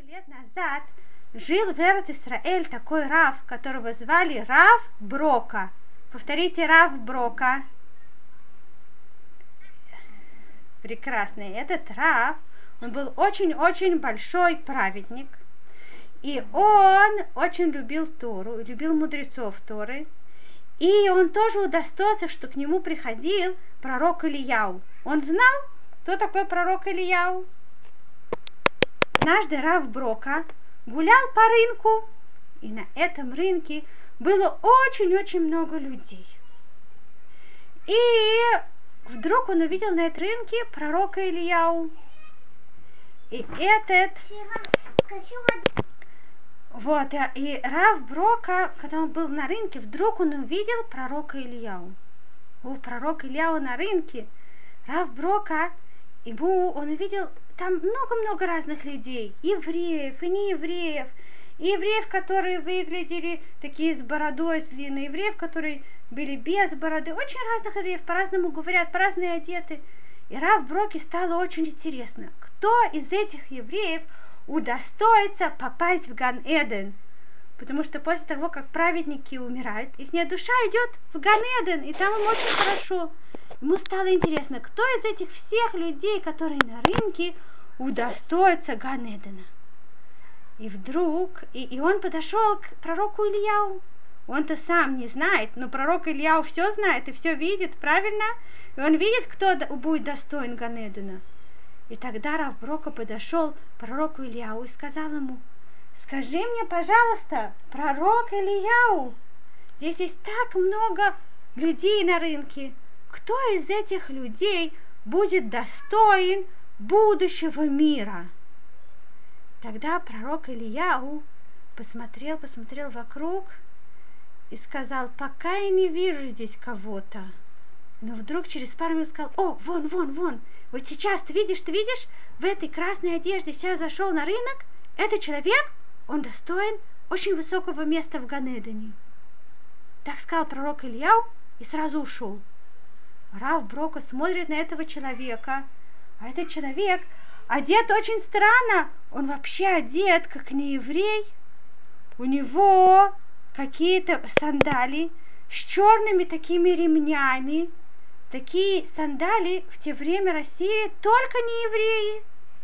лет назад жил в Эрец-Исраэль такой Рав, которого звали Рав Брока. Повторите, Рав Брока. Прекрасный. Этот Рав, он был очень-очень большой праведник. И он очень любил Тору, любил мудрецов Торы. И он тоже удостоился, что к нему приходил пророк Ильяу. Он знал, кто такой пророк Ильяу. Однажды Рав Брока гулял по рынку, и на этом рынке было очень-очень много людей. И вдруг он увидел на этом рынке пророка Ильяу. И Рав Брока, когда он был на рынке, вдруг он увидел пророка Ильяу. Пророк Ильяу на рынке. Рав Брока, он увидел там много-много разных людей, евреев и неевреев, и евреев, которые выглядели такие с бородой, с длинной, евреев, которые были без бороды, очень разных евреев, по-разному говорят, по-разному одеты. И Рав Броке стало очень интересно, кто из этих евреев удостоится попасть в Ган-Эден. Потому что после того, как праведники умирают, их душа идет в Ган-Эден, и там им очень хорошо. Ему стало интересно, кто из этих всех людей, которые на рынке, удостоится Ган-Эдена. И вдруг, и он подошел к пророку Ильяу. Он-то сам не знает, но пророк Ильяу все знает и все видит, правильно? И он видит, кто будет достоин Ган-Эдена. И тогда Рав Брока подошел к пророку Ильяу и сказал ему: скажи мне, пожалуйста, пророк Ильяу, здесь есть так много людей на рынке, кто из этих людей будет достоин будущего мира? Тогда пророк Ильяу посмотрел вокруг и сказал: пока я не вижу здесь кого-то. Но вдруг через пару минут сказал: о, вон, вот сейчас ты видишь, в этой красной одежде сейчас зашел на рынок, этот человек, он достоин очень высокого места в Ган-Эдене. Так сказал пророк Ильяу и сразу ушел. Рав Брока смотрит на этого человека, а этот человек одет очень странно. Он вообще одет как нееврей. У него какие-то сандали с черными такими ремнями. Такие сандали в те время России только не евреи.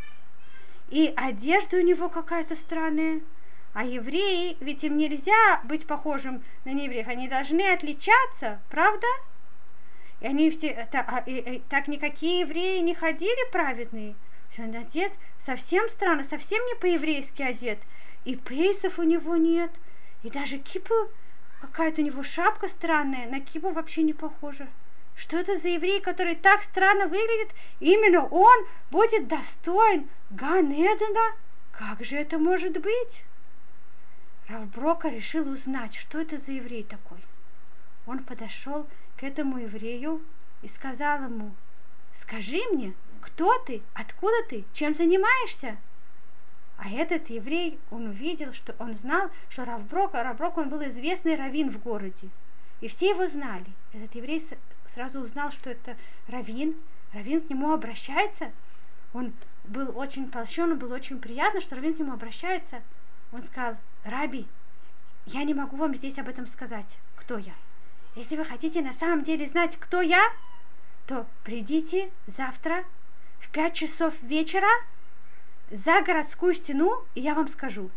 И одежда у него какая-то странная. А евреи, ведь им нельзя быть похожим на неевреев, они должны отличаться, правда? И они все, так никакие евреи не ходили праведные. Он одет совсем странно, совсем не по-еврейски одет. И пейсов у него нет, и даже кипу, какая-то у него шапка странная, на кипу вообще не похожа. Что это за еврей, который так странно выглядит? Именно он будет достоин Ган-Эдена? Как же это может быть? Рав Брока решил узнать, что это за еврей такой. Он подошел к этому еврею и сказал ему: скажи мне, кто ты, откуда ты, чем занимаешься? А этот еврей, он увидел, что он знал, что Рав Брока, он был известный раввин в городе. И все его знали. Этот еврей сразу узнал, что это раввин. Раввин к нему обращается. Он был очень польщен, было очень приятно, что раввин к нему обращается. Он сказал: Раби, я не могу вам здесь об этом сказать, кто я. Если вы хотите на самом деле знать, кто я, то придите завтра в 5 часов вечера за городскую стену, и я вам скажу.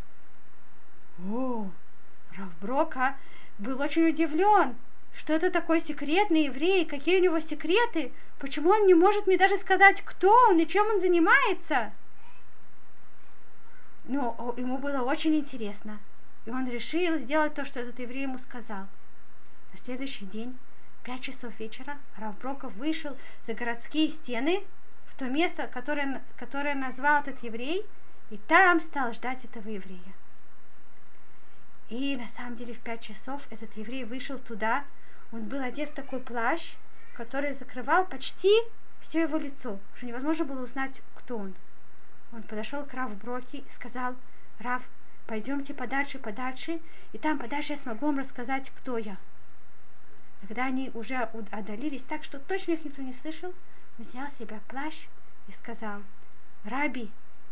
Рав Брока был очень удивлен, что это такой секретный еврей, какие у него секреты, почему он не может мне даже сказать, кто он и чем он занимается. Но ему было очень интересно, и он решил сделать то, что этот еврей ему сказал. На следующий день, 5 часов вечера, Рав Брока вышел за городские стены в то место, которое назвал этот еврей, и там стал ждать этого еврея. И на самом деле в 5 часов этот еврей вышел туда. Он был одет в такой плащ, который закрывал почти все его лицо, что невозможно было узнать, кто он. Он подошел к Раву Броке и сказал: Рав, пойдемте подальше, и там подальше я смогу вам рассказать, кто я. Когда они уже отдалились так, что точно их никто не слышал, он снял с себя плащ и сказал: Раби,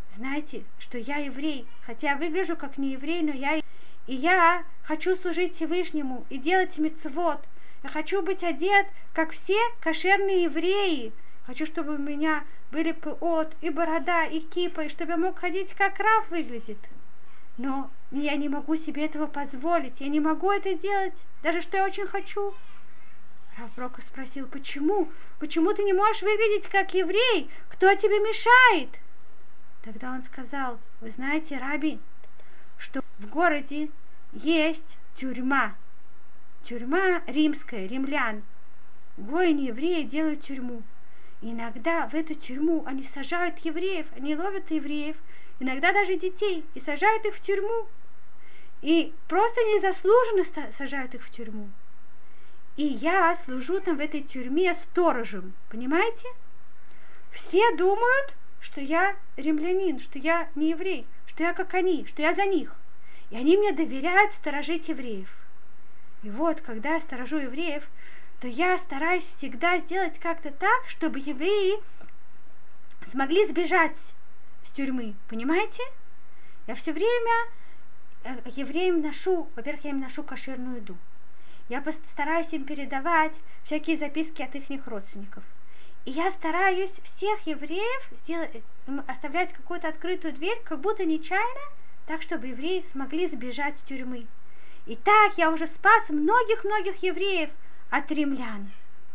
знаете, что я еврей, хотя выгляжу как не еврей, но я хочу служить Всевышнему и делать мицвот. Я хочу быть одет, как все кошерные евреи. Хочу, чтобы у меня были пеот, и борода, и кипа, и чтобы я мог ходить, как рав выглядит. Но я не могу себе этого позволить, я не могу это делать, даже что я очень хочу. Рав Брока спросил, почему? Почему ты не можешь выглядеть как еврей? Кто тебе мешает? Тогда он сказал, вы знаете, Раби, что в городе есть тюрьма. Тюрьма римская, римлян. Гоины евреи делают тюрьму. И иногда в эту тюрьму они сажают евреев, они ловят евреев, иногда даже детей, и сажают их в тюрьму. И просто незаслуженно сажают их в тюрьму. И я служу там в этой тюрьме сторожем, понимаете? Все думают, что я римлянин, что я не еврей, что я как они, что я за них. И они мне доверяют сторожить евреев. И вот, когда я сторожу евреев, то я стараюсь всегда сделать как-то так, чтобы евреи смогли сбежать с тюрьмы, понимаете? Я все время евреям ношу, во-первых, я им ношу кошерную еду. Я стараюсь им передавать всякие записки от их родственников. И я стараюсь всех евреев оставлять какую-то открытую дверь, как будто нечаянно, так, чтобы евреи смогли сбежать с тюрьмы. И так я уже спас многих-многих евреев от римлян.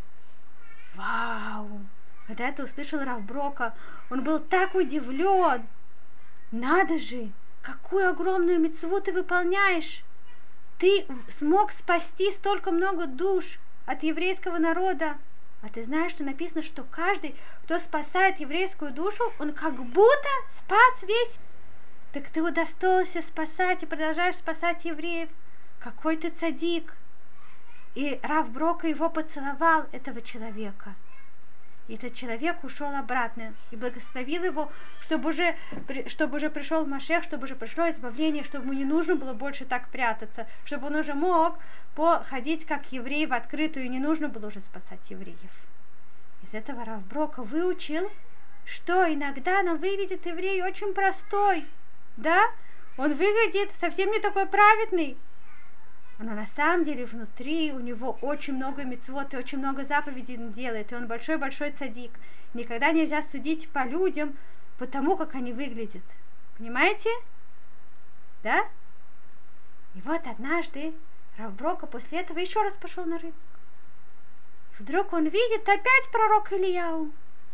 Вау! Когда это услышал Рав Брока, он был так удивлен. Надо же, какую огромную мицву ты выполняешь! Ты смог спасти столько много душ от еврейского народа. А ты знаешь, что написано, что каждый, кто спасает еврейскую душу, он как будто спас весь. Так ты удостоился спасать и продолжаешь спасать евреев. Какой ты цадик! И Рав Брока его поцеловал, этого человека. И этот человек ушел обратно и благословил его, чтобы уже пришел Машех, чтобы уже пришло избавление, чтобы ему не нужно было больше так прятаться, чтобы он уже мог ходить как еврей в открытую, и не нужно было уже спасать евреев. Из этого Рав Брока выучил, что иногда нам выглядит еврей очень простой, да? Он выглядит совсем не такой праведный, но на самом деле внутри у него очень много мицвот и очень много заповедей он делает, и он большой-большой цадик. Никогда нельзя судить по людям, по тому, как они выглядят. Понимаете? Да? И вот однажды Рав Брока после этого еще раз пошел на рынок. Вдруг он видит опять пророка Ильяу.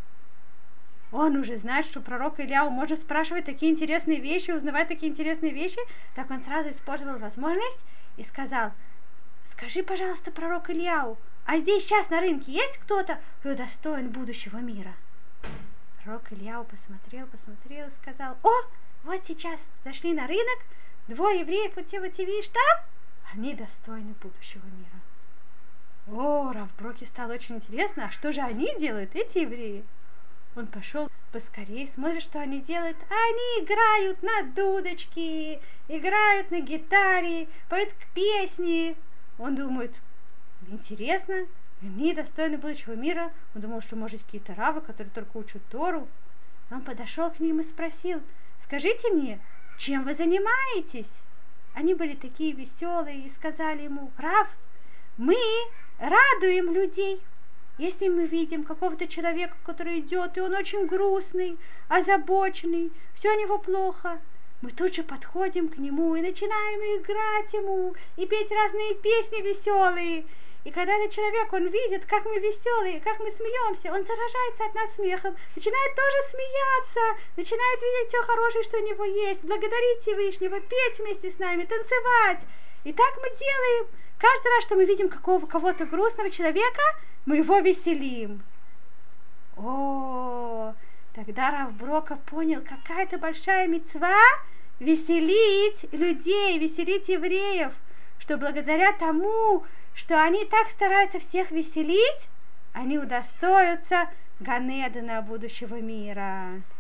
Он уже знает, что пророк Ильяу может спрашивать такие интересные вещи, узнавать такие интересные вещи, так он сразу использовал возможность и сказал, скажи, пожалуйста, пророк Ильяу, а здесь сейчас на рынке есть кто-то, кто достоин будущего мира? Пророк Ильяу посмотрел и сказал, о, вот сейчас зашли на рынок, двое евреев, вот те видишь там, они достойны будущего мира. О, Рав Броке стало очень интересно, а что же они делают, эти евреи? Он пошел поскорее, смотрит, что они делают. Они играют на дудочке, играют на гитаре, поют песни. Он думает, интересно, они достойны будущего мира. Он думал, что, может, какие-то равы, которые только учат Тору. Он подошел к ним и спросил, скажите мне, чем вы занимаетесь? Они были такие веселые и сказали ему, Рав, мы радуем людей. Если мы видим какого-то человека, который идет, и он очень грустный, озабоченный, все у него плохо, мы тут же подходим к нему и начинаем играть ему, и петь разные песни веселые. И когда этот человек, он видит, как мы веселые, как мы смеемся, он заражается от нас смехом, начинает тоже смеяться, начинает видеть все хорошее, что у него есть, благодарить Всевышнего, петь вместе с нами, танцевать. И так мы делаем. Каждый раз, что мы видим кого-то грустного человека, мы его веселим. О, тогда Рав Брока понял, какая это большая мицва веселить людей, веселить евреев, что благодаря тому, что они так стараются всех веселить, они удостоятся Ганедана будущего мира.